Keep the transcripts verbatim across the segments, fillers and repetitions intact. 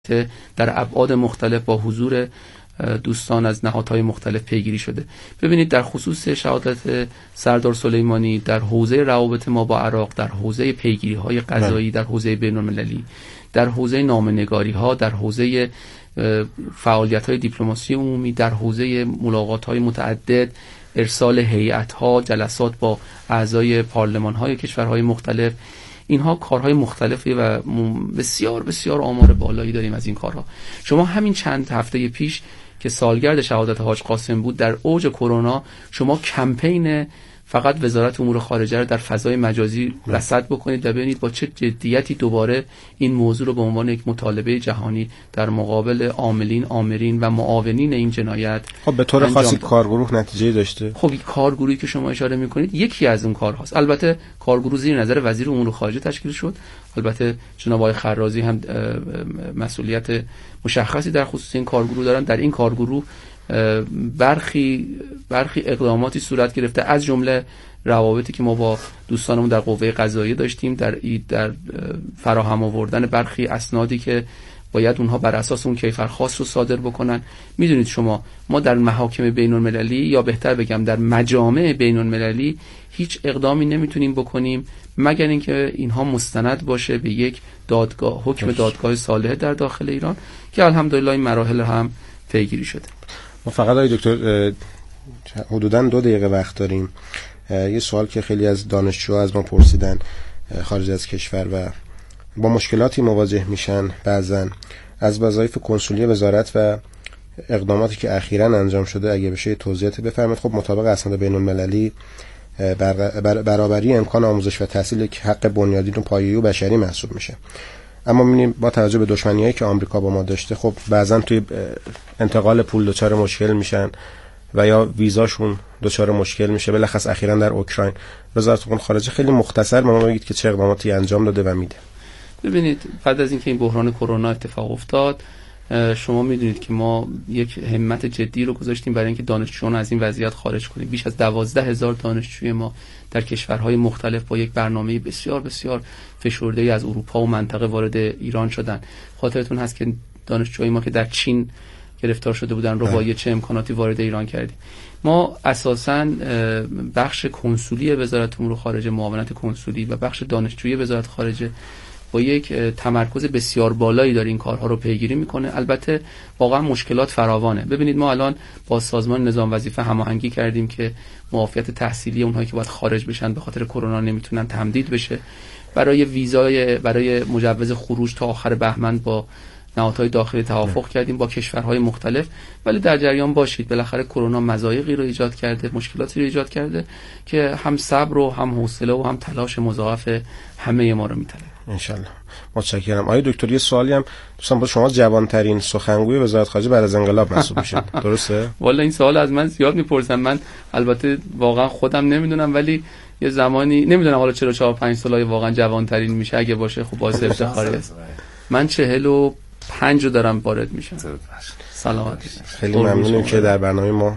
گذشته در ابعاد مختلف با حضور دوستان از نهادهای مختلف پیگیری شده. ببینید در خصوص شهادت سردار سلیمانی در حوزه روابط ما با عراق، در حوزه پیگیری‌های قضایی، در حوزه بین‌المللی، در حوزه نامه‌نگاری‌ها، در حوزه فعالیت‌های دیپلماسی عمومی، در حوزه ملاقات‌های متعدد، ارسال هیئت‌ها، جلسات با اعضای پارلمان‌های کشورهای مختلف، اینها کارهای مختلفی و بسیار بسیار آمار بالایی داریم از این کارها. شما همین چند هفته پیش که سالگرد شهادت حاج قاسم بود، در اوج کرونا شما کمپین فقط وزارت امور خارجه رو در فضای مجازی رصد بکنید و ببینید با چه جدیتی دوباره این موضوع رو به عنوان یک مطالبه جهانی در مقابل عاملین، آمرین و معاونین این جنایت خب به طور خاصی کارگروه نتیجه داشته. خب کارگروهی که شما اشاره میکنید یکی از اون کارهاست. البته کارگروه زیر نظر وزیر امور خارجه تشکیل شد. البته جناب آقای خرازی هم مسئولیت مشخصی در خصوص این کارگروه دارن. در این کارگروه برخی برخی اقداماتی صورت گرفته، از جمله روابطی که ما با دوستانمون در قوه قضاییه داشتیم در در فراهم آوردن برخی اسنادی که باید اونها بر اساس اون کیفر خاص رو صادر بکنن. میدونید شما ما در محاکم بین المللی یا بهتر بگم در مجامع بین المللی هیچ اقدامی نمیتونیم بکنیم مگر اینکه اینها مستند باشه به یک دادگاه، حکم دادگاه صالح در داخل ایران که الحمدلله این مراحل هم پیگیری شده. ما فقط آقای دکتر حدوداً دو دقیقه وقت داریم. یه سوال که خیلی از دانشجوها از ما پرسیدن خارج از کشور و با مشکلاتی مواجه میشن بعضن از وظایف کنسولی وزارت و اقداماتی که اخیراً انجام شده اگه بشه توضیحات بفرمایید. خب مطابق اسناد بین المللی بر برابری امکان آموزش و تحصیل که حق بنیادین و پایه‌ای و بشری محسوب میشه، اما می‌بینیم با توجه به دشمنیایی که آمریکا با ما داشته خب بعضن توی انتقال پول دچار مشکل میشن و یا ویزاشون دچار مشکل میشه. بلخص اخیراً در اوکراین وزارت امور خارجه خیلی مختصر ما بگید که چه اقداماتی انجام داده و میده. ببینید بعد از اینکه این بحران کرونا اتفاق افتاد شما میدونید که ما یک همت جدی رو گذاشتیم برای اینکه دانشجویان از این وضعیت خارج کنیم. بیش از دوازده هزار دانشجوی ما در کشورهای مختلف با یک برنامه بسیار بسیار فشرده‌ای از اروپا و منطقه وارد ایران شدن. خاطرتون هست که دانشجوی ما که در چین گرفتار شده بودن رو با چه امکاناتی وارد ایران کردیم. ما اساساً بخش کنسولی وزارت امور خارجه، معاونت کنسولی و بخش دانشجویی وزارت خارجه با یک تمرکز بسیار بالایی داره این کارها رو پیگیری میکنه. البته واقعا مشکلات فراوانه. ببینید ما الان با سازمان نظام وظیفه هماهنگی کردیم که معافیت تحصیلی اونهایی که باید خارج بشن به خاطر کرونا نمیتونن تمدید بشه. برای ویزای برای مجوز خروج تا آخر بهمن با نهادهای داخلی توافق کردیم با کشورهای مختلف، ولی در جریان باشید بالاخره کرونا مضایقی رو ایجاد کرده، مشکلاتی رو ایجاد کرده که هم صبر و هم حوصله و هم تلاش مضاعف همه ما رو میطلبه. انشالله. متشکرم. آقای دکتر یه سوالی هم دوستان با شما جوانترین سخنگوی وزارت خارجه بعد از انقلاب محسوب میشید درسته؟ والا این سوال از من زیاد میپرسن. من البته واقعا خودم نمیدونم ولی یه زمانی نمیدونم حالا چرا چهار پنج سالای واقعا جوانترین میشه. اگه باشه خب باعث افتخاره است. من چهل و پنج رو دارم وارد میشم. سلامت. خیلی ممنونیم که در برنامه ما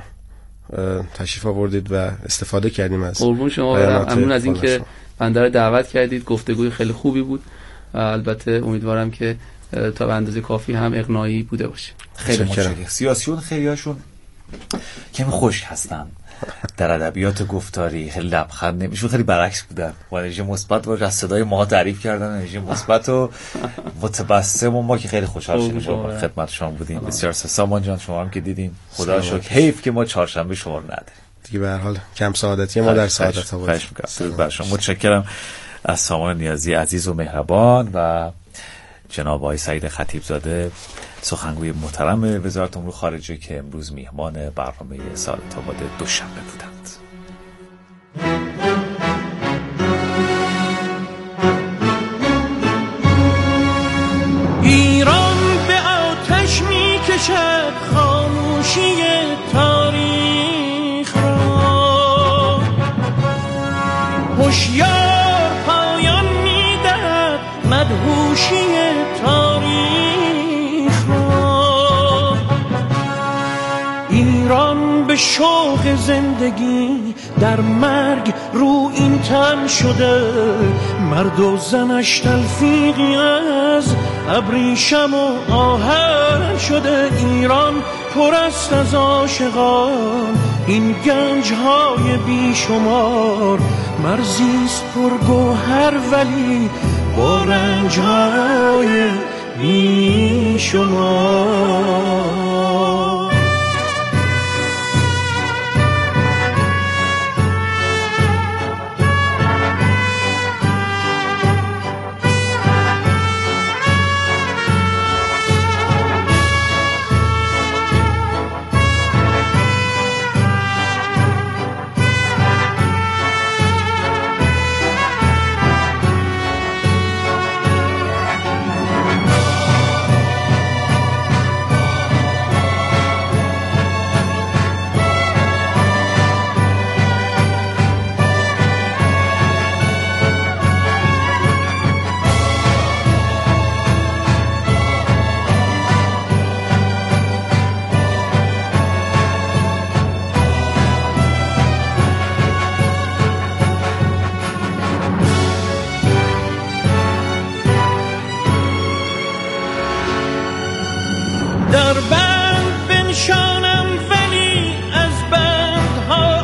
تشریف آوردید و استفاده کردیم از قربون شما. ممنون از اینکه بنده رو دعوت کردید. گفتگوی خیلی خوبی بود. البته امیدوارم که تا به اندازه کافی هم اقناعی بوده باشه. خیلی متشکرم. سیاسیون خیلیاشون کمی خشک هستن در ادبیات گفتاری، خیلی لبخند نمیشون، خیلی برعکس بودن. انرژی مثبت و از صدای ما تعریف کردن، انرژی مثبت و متبسم و ما که خیلی خوشحال شدیم خدمت شما بودیم. بسیار سامان جان شما هم که دیدیم خدا شکر. حیف که ما چهارشنبه شما رو نداریم دیگه. به هر حال کم سعادتی ما در سعادت ها بود. درود بر شما. متشکرم از سامان نیازی عزیز و مهربان و جناب آقای سعید خطیبزاده سخنگوی محترم وزارت امور خارجه که امروز میهمان برنامه سعادت آباد دوشنبه بودند. ایران به آتش میکشد خاموشی تاریخ را، هوشیار پایان میدهد مدهوشی تاریخ را. ایران به به شوق زندگی در مرگ رو این تن شده، مرد و زنش تلفیقی از ابریشم و آهن شده. ایران پر است از عاشقان، این گنج‌های بیشمار، مرزیست پر گوهر ولی با رنج‌های بیشمار. در بند بنشانم ولی از بندها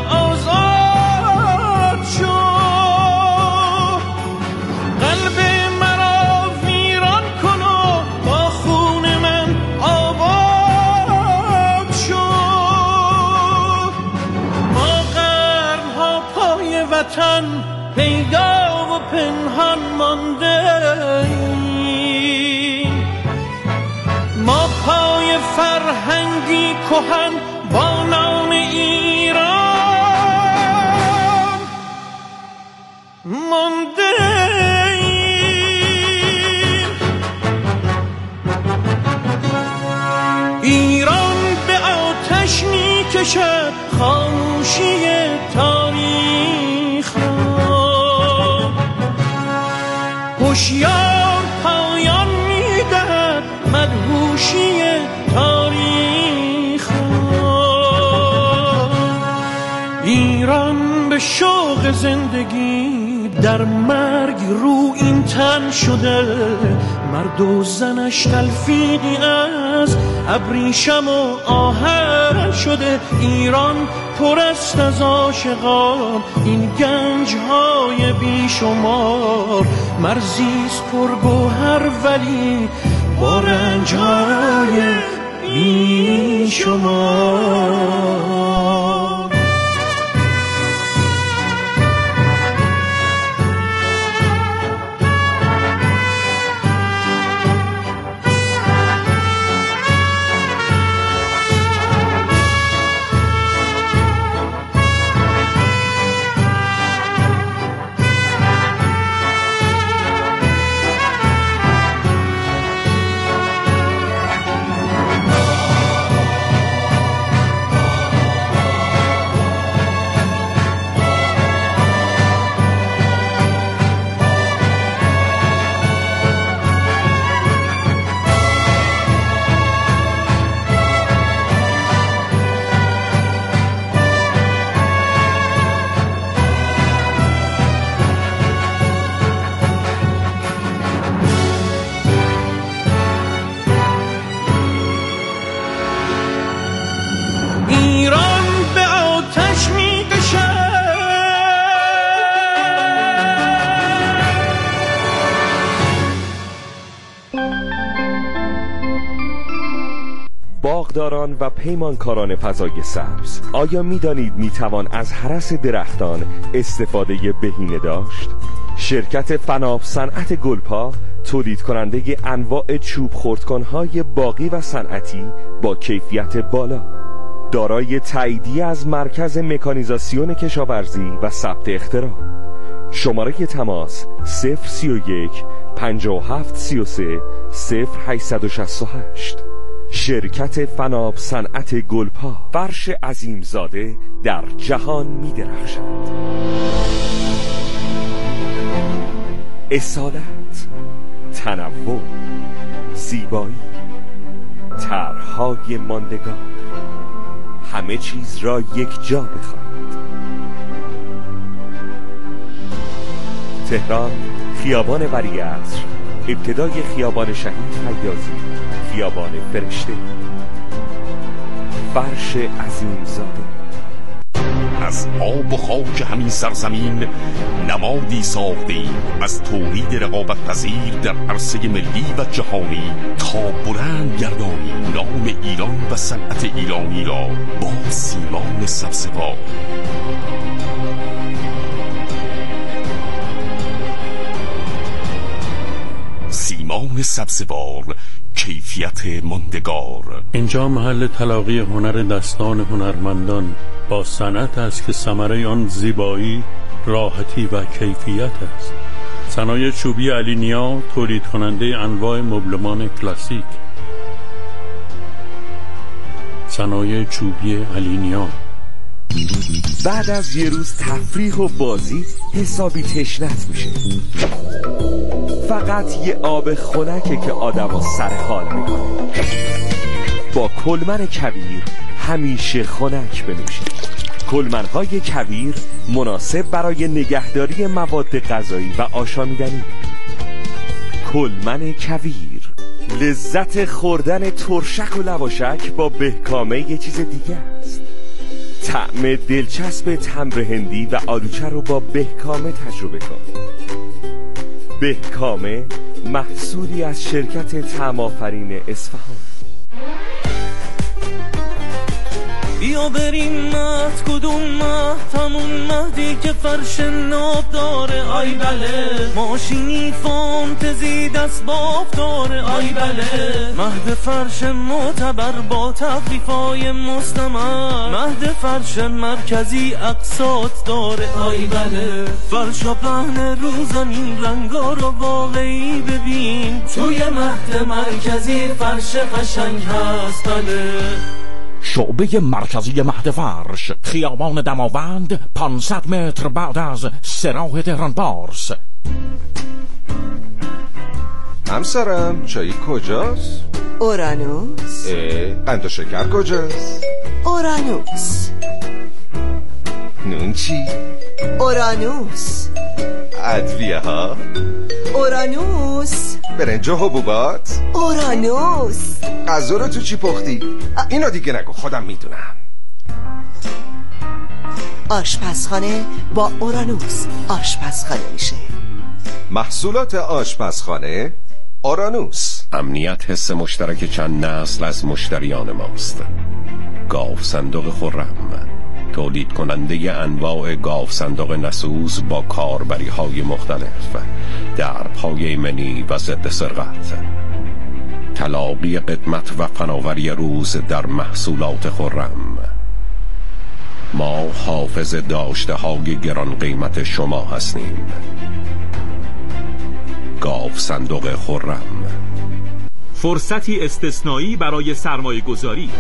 آزاد شد، قلب مرا ویران کن و با خون من آباد شد. ما قرنها پای وطن پیدا و پنهان مانده، ما پای فرهنگی کهن با نام ایران مانده ایم. ایران به آتش می کشد خاموشی تاریخ را، هوشیار پایان می دهد مدهوشی تاریخ. ایران به شوق زندگی در مرگ رو این تن شده، مرد و زنش تلفیقی از ابریشم و آهن شده. ایران پر است از عاشقان، این گنج‌های بیشمار، مرزیست پرگوهر ولی با رنج‌های بیشمار. باغداران و پیمانکاران فضای سبز، آیا می دانید می توان از هرس درختان استفاده بهینه داشت؟ شرکت فناب صنعت گلپا تولید کننده انواع چوب خردکن‌های باغی و صنعتی با کیفیت بالا، دارای تاییدیه از مرکز مکانیزاسیون کشاورزی و ثبت اختراع. شماره تماس صفر سی و یک پنجاه و هفت سی و سه صفر هشتصد و شصت و هشت. شرکت فناب صنعت گلپا، فرش عظیمزاده در جهان می درخشد. اصالت، تنوع، زیبایی، طرح‌های ماندگار، همه چیز را یک جا بخواهید. تهران، خیابان ولیعصر، ابتدای خیابان شهید حیازی، خیابان فرشته، فرش عظیمزاده. از آب و خاک همین سرزمین نمادی ساختیم از تولید رقابت پذیر در عرصه ملی و جهانی تا بلند گردانیم نام ایران و صنعت ایرانی را با سیمان سبزوار. سیمان سبزوار، کیفیت ماندگار. اینجا محل تلاقی هنر دستان هنرمندان با صنعت است که ثمره آن زیبایی، راحتی و کیفیت است. صنایع چوبی علی نیا، تولید کننده انواع مبلمان کلاسیک. صنایع چوبی علی نیا. بعد از یه روز تفریح و بازی حسابی تشنت میشه. فقط یه آب خنکه که آدمو سر حال میکنه. با کلمن کویر همیشه خنک بنوشید. کلمن‌های کویر مناسب برای نگهداری مواد غذایی و آشامیدنی. کلمن کویر، لذت خوردن ترشک و لواشک با بهکامه یه چیز دیگه است. طعم دلچسب تمر هندی و آلوچه رو با بهکامه تجربه کن. بهکامه، محصولی از شرکت طعم‌آفرین اصفهان. بیا بریم مهد، کدوم مهد؟ همون مهدی که فرش ناب داره. آی بله، ماشینی فانتزی دست باف داره. آی بله، مهد فرش معتبر با تخفیفای مستمر. مهد فرش مرکزی اقساط داره. آی بله، فرشا پهن رو زمین، رنگا رو واقعی ببین. توی مهد مرکزی فرش قشنگ هست. بله، شعبه مرکزی مهد فرش، خیابان دماوند، پانصد متر بعد از سراح تهران پارس. همسرم چایی کجاست؟ اورانوس. قند و شکر کجاست؟ اورانوس. نون چی؟ اورانوس. ادویه ها؟ اورانوس. برنج و حبوبات؟ اورانوس. غذا رو تو چی پختی؟ اینو دیگه نگو، خودم میدونم. آشپزخانه با اورانوس آشپزخانه میشه. محصولات آشپزخانه اورانوس. امنیت حس مشترک چند نسل از مشتریان ماست. گاو صندوق خرم، تولید کننده انواع گاو صندوق نسوز با کاربری های مختلف، درب های ایمنی و ضد سرقت. تلاقی قدمت و فناوری روز در محصولات خرم. ما حافظ داشته های گران قیمت شما هستیم. گاو صندوق خرم. فرصتی استثنایی برای سرمایه گذاری.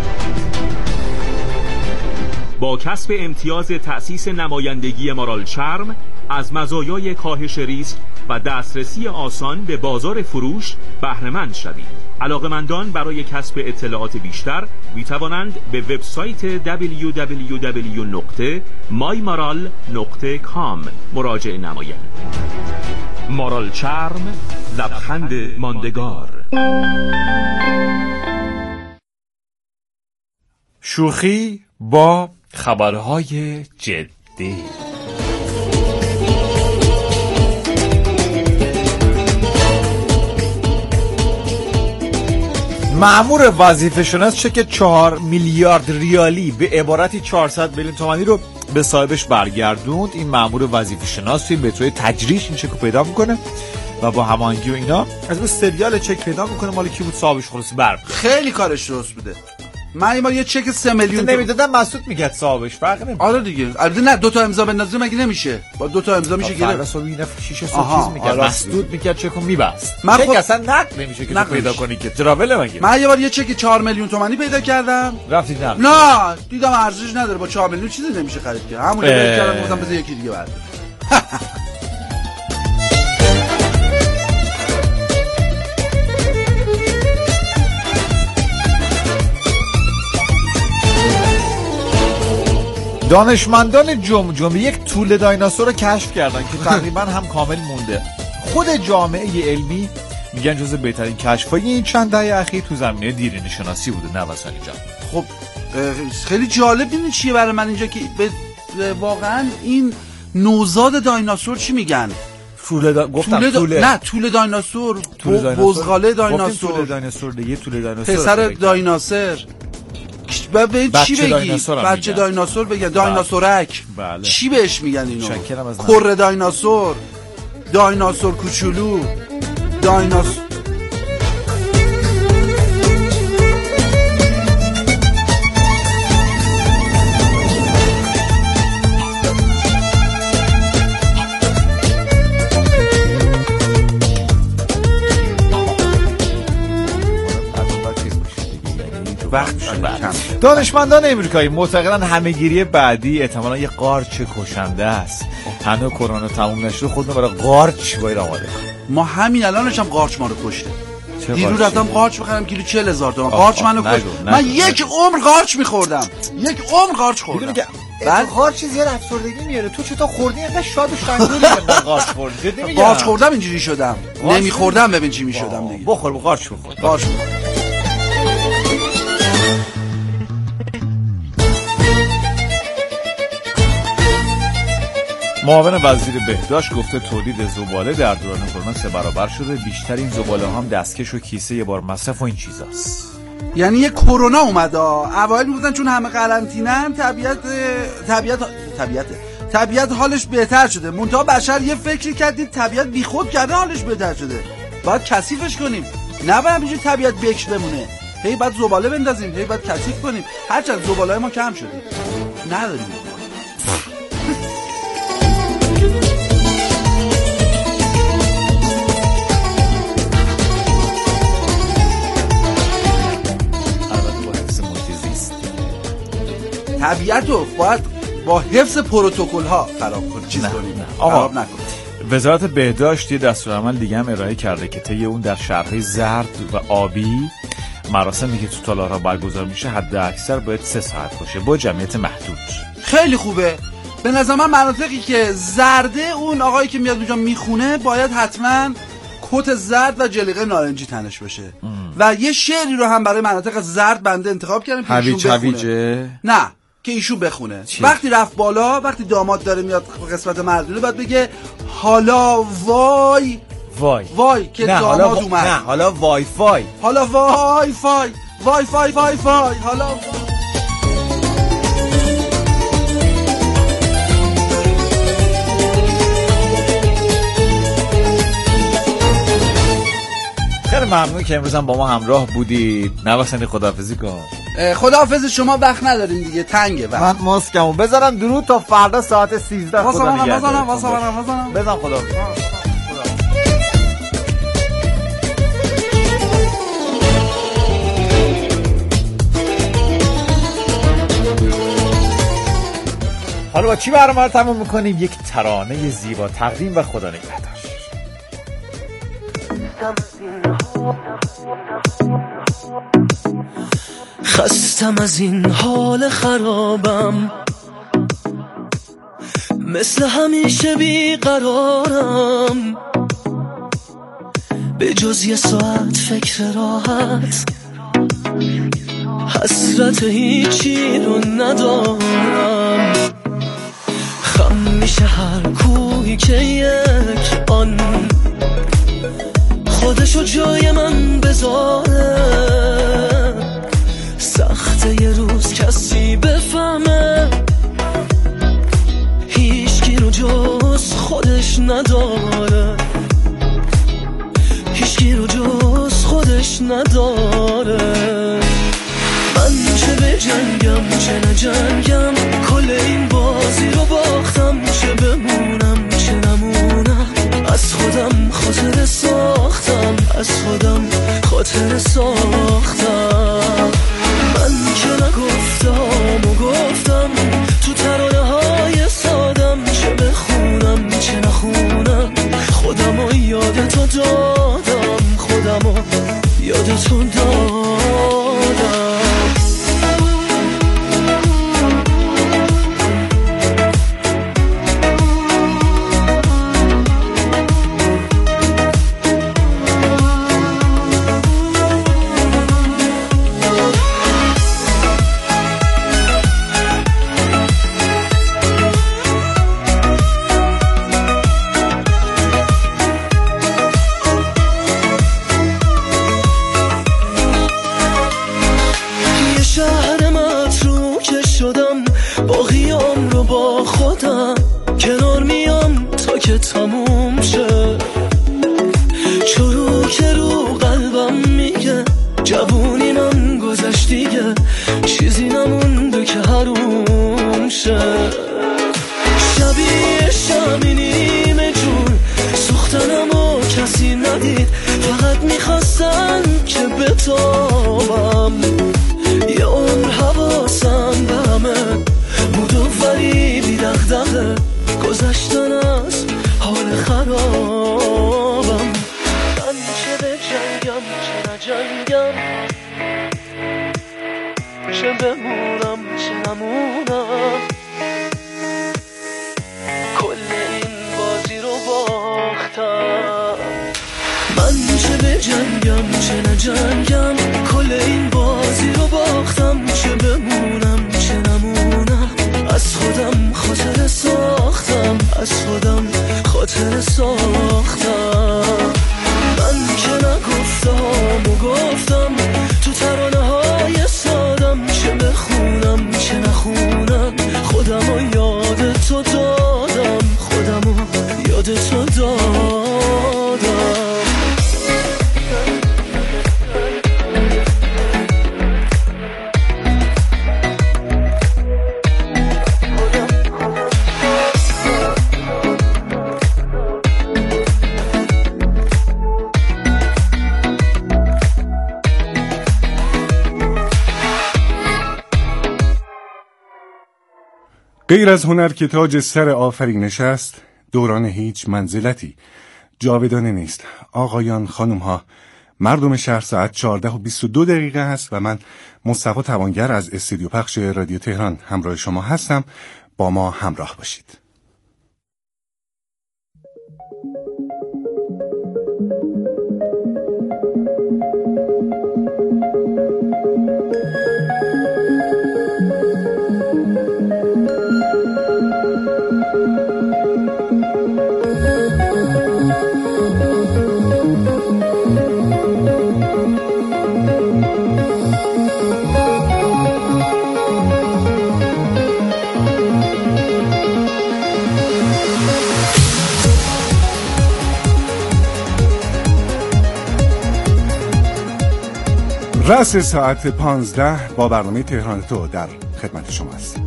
با کسب امتیاز تأسیس نمایندگی مارال چرم از مزایای کاهش ریسک و دسترسی آسان به بازار فروش بهره‌مند شوید. علاقه‌مندان برای کسب اطلاعات بیشتر می توانند به وبسایت دبلیو دبلیو دبلیو دات مای مارال دات کام مراجعه نمایند. مارال چرم، لبخند ماندگار. شوخی با خبرهای جدی. مأمور وظیفه شناس چک چهار میلیارد ریالی به عبارتی چهارصد میلیون تومانی رو به صاحبش برگردوند. این مأمور وظیفه شناس توی مترو تجریش این چک رو پیدا میکنه و با هماهنگی و اینا از اون سریال چک پیدا میکنه مال کی بود، صاحبش خلاص بر خیلی کارش درست بوده. من این بار یه چک سه میلیون نمیدادم مسعود میگه صاحبش فرق نمیکنه. آره دیگه، البته نه دو تا امضا بندازی مگه نمیشه؟ با دو تا امضا میشه گرفت. فردا این شیشه سوتیز میکرد، مسعود میکرد چکو میبست. من چک خود... اصلا نقد نمیشه که پیدا کنی که تراول مگه. من یه بار یه چک چهار میلیون تومانی پیدا کردم. رفتی نه نه دیدم ارزش نداره، با چهار میلیون چیزی نمیشه خرید که. همون رو اه... کردم گفتم بذار یکی دیگه بردارم. دانشمندان جم جمله یک طول دایناسور رو کشف کردن که تقریبا هم کامل مونده. خود جامعه علمی میگن جزو بهترین کشف‌های این چند دهه اخیر تو زمینه دیرینه شناسی بوده. نوسانی جان خب خیلی جالب اینه چیه برای من اینجا که واقعا این نوزاد دایناسور چی میگن؟ طول دا... گفتم طول دا... طول نه طول دایناسور، بزغاله دایناسور، طول دایناسور دیگه، طول دایناسور پسر دایناسور به چی بگی؟ بچه دایناسور بگن، دایناسورک. بله. چی بهش میگن اینو؟ کره دایناسور، دایناسور کوچولو، دایناسور. دانشمندان امریکایی معتقدن همه‌گیری بعدی احتمالاً یه قارچ کشنده است. هنوز کرونا تموم نشده خودمون برای قارچ باید آماده کنیم. ما همین الانش هم قارچ ما رو کشته. دیروز رفتم قارچ بخرم کیلو چهل هزار تومان. قارچ منو کشت. من یک عمر قارچ می‌خوردم. یک عمر قارچ خوردم. بعد قارچ زیاد افسردگی میاره. تو چطور خوردی اینقدر شاد و شنگولی اینقدر قارچ خوردی؟ جدی میگم. قارچ خوردم اینجوری شدم. نمی‌خوردم ببین چی می‌شدم دیگه. بخور قارچ بخور. قارچ معاون وزیر بهداشت گفته تولید زباله در دوران کرونا سه برابر شده. بیشتر این زباله هم دستکش و کیسه یه بار مصرف و این چیزاست. یعنی یه کرونا اومد. اوایل میگفتن چون همه قرنطینه‌ان طبیعت طبیعت طبیعت طبیعت حالش بهتر شده. منتها بشر یه فکری کردید طبیعت بیخود کرده حالش بهتر شده. باید کثیفش کنیم. نه باید اینجوری طبیعت بکش بمونه. هی بعد زباله بندازیم، هی بعد کثیف کنیم. هرچند زباله‌های ما کم شده. نداریم. طبیعت رو باید با حفظ پروتکل ها خراب کنیم، چیز کنیم، خراب نکنیم. وزارت بهداشت یه دستورالعمل دیگه هم ارائه کرده که طی اون در شهرهای زرد و آبی مراسمی که تو تالارها برگزار میشه حد اکثر باید سه ساعت باشه با جمعیت محدود. خیلی خوبه. به نظر من مناطقی که زرده اون آقایی که میاد اونجا میخونه باید حتما کت زرد و جلیقه نارنجی تنش باشه. ام. و یه شعری رو هم برای مناطق زرد بنده انتخاب کردم که ایشون بخونه. هویجه؟ نه که ایشون بخونه. چی؟ وقتی رفت بالا، وقتی داماد داره میاد قسمت مردونه باید بگه حالا وای وای وای که داماد حالا و... اومد. نه حالا وای فای حالا وای فای وای فای وای فای حالا وای. خیلی ممنون که امروز هم با ما همراه بودید. نواسنی خداحافظی کن. خداحافظ شما، وقت نداریم دیگه، تنگه وقت. من ماسکمو بذارم درود تا فردا ساعت سیزده. خدا نگهدار. بزنم بزنم بزنم بزن خدا. حالا با چی برنامه رو تموم میکنیم؟ یک ترانه زیبا تقدیم و خدا نگهدار. خستم از این حال خرابم، مثل همیشه بیقرارم، به جز یه ساعت فکر راحت، حسرت هیچی رو ندارم. خم میشه هر کوهی که یک آن خودشو جای من بذاره. سخته یه روز کسی بفهمه هیچکی رو جز خودش نداره، هیچکی رو جز خودش نداره. من چه به جنگم چه نجنگم، کل این بازی رو باختم، چه بمونم چه نمونم، از خودم خاطر ساختم، از خودم خاطر ساختم. من که نگفتم و گفتم تو ترانه های سادم، چه بخونم چه نخونم، خودم رو یاد تو دادم، خودم رو یاد تو دادم. تموم شه. چرو که رو قلبم میگه جوونیمم گذشت دیگه، چیزی نمونده که حروم شه. شبیه شمی نیمه جون سوختنمو کسی ندید، فقط میخواستن که بتابم. یه عمر حواسم به همه بود و ولی بی دغدغه، گذشتن از حال خرابم. من چه به جنگم چه نجنگم، چه بمونم چه نمونم، کل این بازی رو باختم. من چه به جنگم چه نجنگم، کل این بازی رو باختم. چه بمونم چه نمونم، از خودم خاطر ساختم، از خودم خاطر ساختم. من که نگفتم و گفتم تو ترانه های سادم، چه بخونم چه نخونم، خودم رو یاد تو دادم، خودم رو یاد تو دادم. غیر از هنر که تاج سر آفرینش است، دوران هیچ منزلتی جاودانه نیست. آقایان خانم ها، مردم شهر، ساعت چهارده و بیست و دو دقیقه است و من مصطفی توانگر از استودیو پخش رادیو تهران همراه شما هستم. با ما همراه باشید. رأس ساعت پانزده با برنامه تهران تو در خدمت شما است.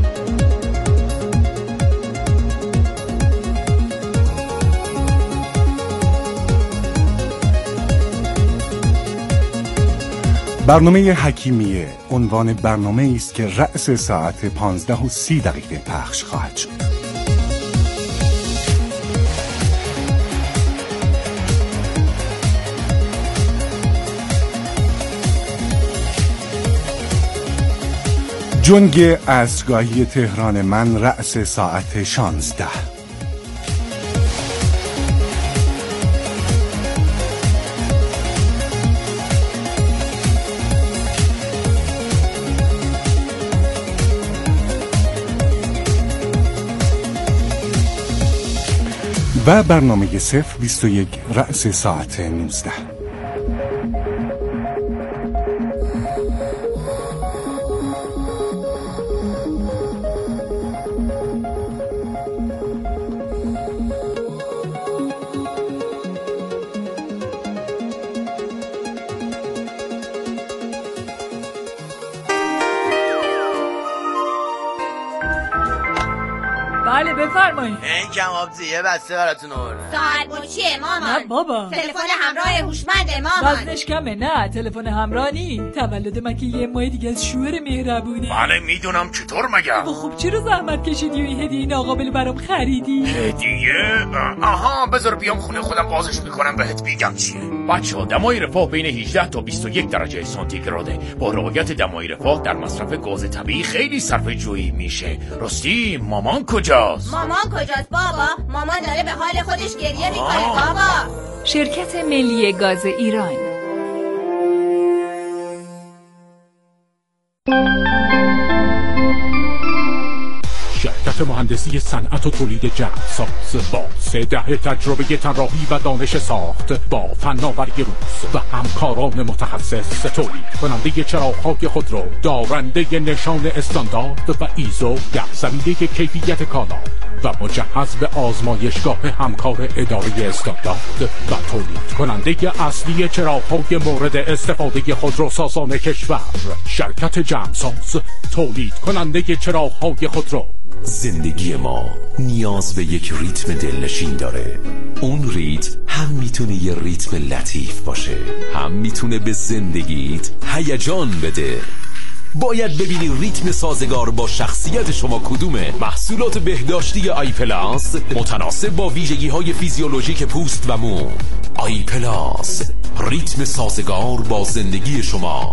برنامه حکیمیه عنوان برنامه است که رأس ساعت پانزده و سی دقیقه پخش خواهد شد. جنگ اسبگاهی تهران من رأس ساعت شانزده. و برنامه صفر بیست و یک رأس ساعت نوزده. بله بفرمایید. این کم آبزی یه بسته براتون آوردم. ساعت مچیه مامان؟ نه بابا. تلفن همراه هوشمند مامان. وزنش کمه. نه تلفن همراه نی. تولد من که یه ماه دیگه از شوهر مهربونه. بله میدونم، چطور مگم؟ خب چرا زحمت کشیدی و این هدیه ناقابل برام خریدی؟ هدیه؟ آها بذار بیام خونه خودم بازش میکنم بهت میگم چیه. بچه‌ها دمای رفاه بین هجده تا بیست و یک درجه سانتیگراده. با رعایت دمای رفاه در مصرف گاز طبیعی خیلی صرفه جویی میشه. راستی مامان کجاست؟ مامان کجاست بابا؟ مامان داره به حال خودش گریه میکنه بابا. شرکت ملی گاز ایران. شرکت مهندسی صنعت و تولید جهازساز با سه دهه تجربه طراحی و دانش ساخت با فناوری روز و همکاران متخصص، تولید کننده چراغ‌های خودرو دارنده نشان استاندارد و ایزو در زمینه کیفیت کالا و مجهز به آزمایشگاه همکار اداره استاندارد و تولید کننده اصلی چراغ‌های مورد استفاده خودروسازان کشور، شرکت جمساز تولید کننده چراغ‌های خودرو. زندگی ما نیاز به یک ریتم دلنشین داره. اون ریتم هم میتونه یه ریتم لطیف باشه، هم میتونه به زندگیت هیجان بده. باید ببینی ریتم سازگار با شخصیت شما کدومه. محصولات بهداشتی آی پلاس متناسب با ویژگی‌های فیزیولوژیک پوست و مو. آی پلاس، ریتم سازگار با زندگی شما.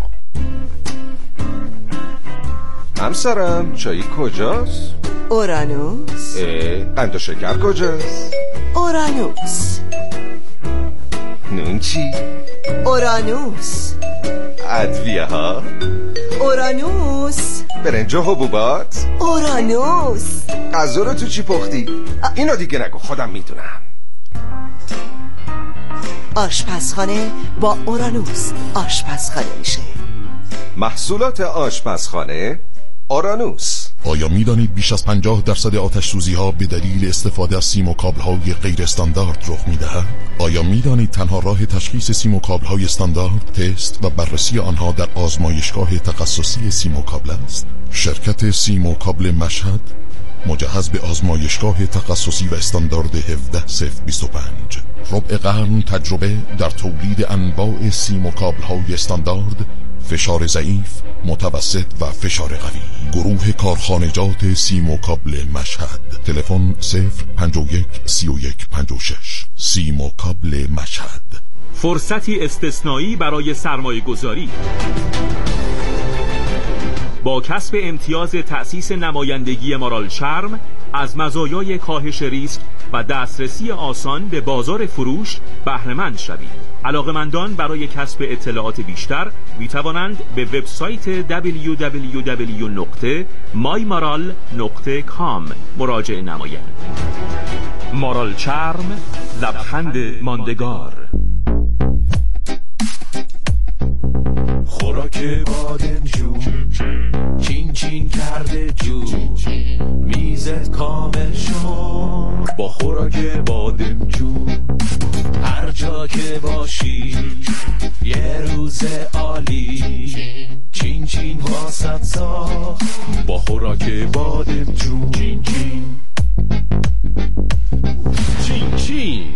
همسرم چایی کجاست؟ اورانوس. قند و شکر کجاست؟ اورانوس. نون چی؟ اورانوس. ادویه ها؟ اورانوس. برنج و حبوبات؟ اورانوس. غذا رو تو چی پختی؟ اینو دیگه نگو، خودم میدونم. آشپزخانه با اورانوس آشپزخانه میشه. محصولات آشپزخانه اورانوس. آیا می دانید بیش از پنجاه درصد آتش سوزی ها به دلیل استفاده از سیم و کابل های غیر استاندارد رخ می دهد؟ آیا می دانید تنها راه تشخیص سیم و کابل های استاندارد تست و بررسی آنها در آزمایشگاه تخصصی سیم و کابل است؟ شرکت سیم و کابل مشهد مجهز به آزمایشگاه تخصصی و استاندارد هفده صفر بیست و پنج، ربع قرن تجربه در تولید انواع سیم و کابل های استاندارد، فشار ضعیف، متوسط و فشار قوی. گروه کارخانجات سیم و کابل مشهد. تلفن صفر پنج یک سی و یک پنج شش. سیم و کابل مشهد. فرصتی استثنایی برای سرمایه گذاری. با کسب امتیاز تأسیس نمایندگی مارال شرم از مزایای کاهش ریسک و دسترسی آسان به بازار فروش بهره‌مند شوید. علاقه‌مندان برای کسب اطلاعات بیشتر می توانند به وبسایت دبلیو دبلیو دبلیو نقطه مای مارال نقطه کام مراجعه نمایند. مارال چرم، لبخند ماندگار. خوراک بادمجون چین چین کرده جو، میزت کامل شد با خوراک بادمجون. هر جا که باشی یه روز عالی، چین چین واسط ساخت با خوراک بادمجون. چین چین چین چین.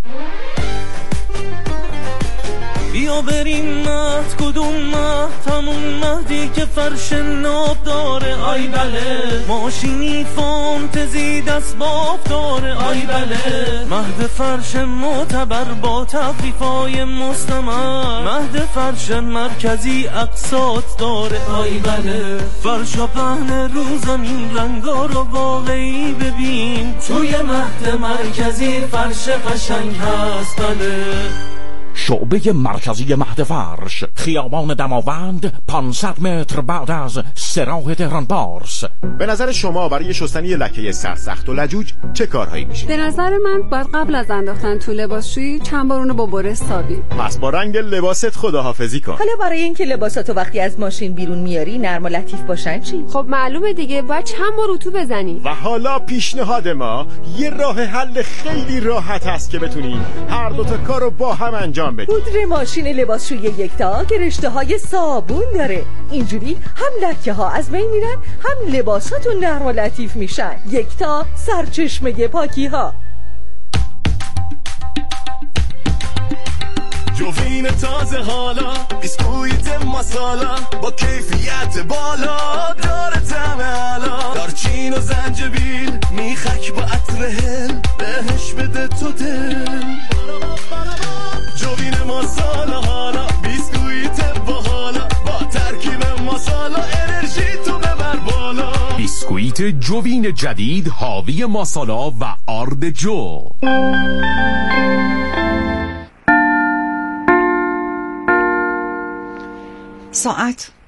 بیا بریم مهد، کدوم مهد؟ همون مهدی که فرش ناب داره. آی بله، ماشینی فانتزی دست باب داره. آی بله، مهد فرش معتبر با تخفیفای مستمر. مهد فرش مرکزی اقساط داره. آی بله، فرش و پهن رو زمین، رنگا رو واقعی ببین. توی مهد مرکزی فرش قشنگ هست. بله، شعبه مرکزی مهد فرش، خیابان دماوند، پانصد متر بعد از سراح تهران پارس. به نظر شما برای شستن یه لکه سرسخت و لجوج چه کارهایی میشه؟ به نظر من باید قبل از انداختن تو لباسشویی چند بار اونو با بره سابی. پس با رنگ لباست خداحافظی کن. حالا برای اینکه لباساتو وقتی از ماشین بیرون میاری نرم و لطیف باشن چی؟ خب معلومه دیگه، باید چند بار اتو بزنی. و حالا پیشنهاد ما یه راه حل خیلی راحت است که بتونی هر دو تا کارو با هم انجام بدی. پودر ماشین لباسشویی یکتا که رشته های صابون داره. اینجوری هم لکه ها از بین میرن، هم لباساتون نرم و لطیف میشن. یکتا، سرچشمه پاکی ها. جوین تازه حالا، بیسکویت مسالا با کیفیت بالا، داره طعم علا. دارچین و زنجبیل میخک با عطر هل، بهش بده تو دل. جوین مسالا حالا، بیسکویت باحالا با ترکیب مسالا، انرژی تو ببر بالا. بیسکویت جوین جدید حاوی مسالا و آرد جو. ساعت